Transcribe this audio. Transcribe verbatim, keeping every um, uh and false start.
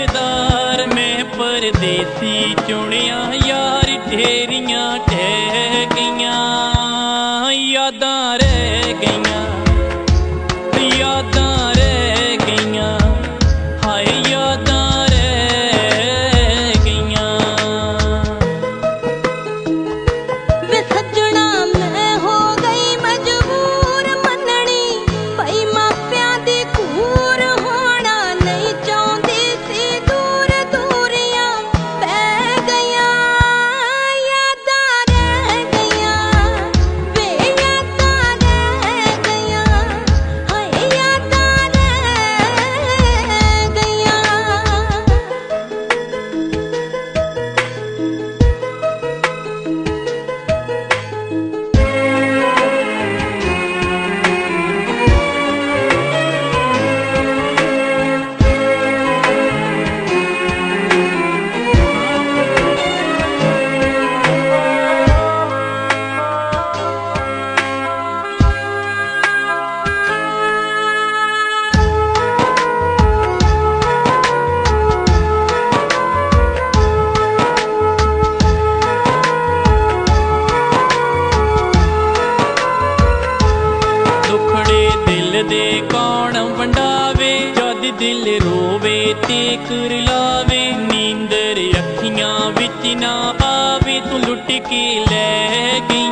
रिश्तेदार मैं परदेसी चुनिया यार ढेरियां ठह गईयां यादां रह गईयां यादां रह गईयां हाय यादां रह गईयां। वे सजना मैं हो गई मजबूर मननी भाई मापिया दी कूर होना नहीं चाहती सी दूर दूरियां पै गईयां यादां रह गईयां वे यादां रह गईयां हाय यादां रह गईयां। दे कौन वंडावे जद दिल रोवे ते करलावे नींदर अखियां विच ना आवे तू लुट के लै गई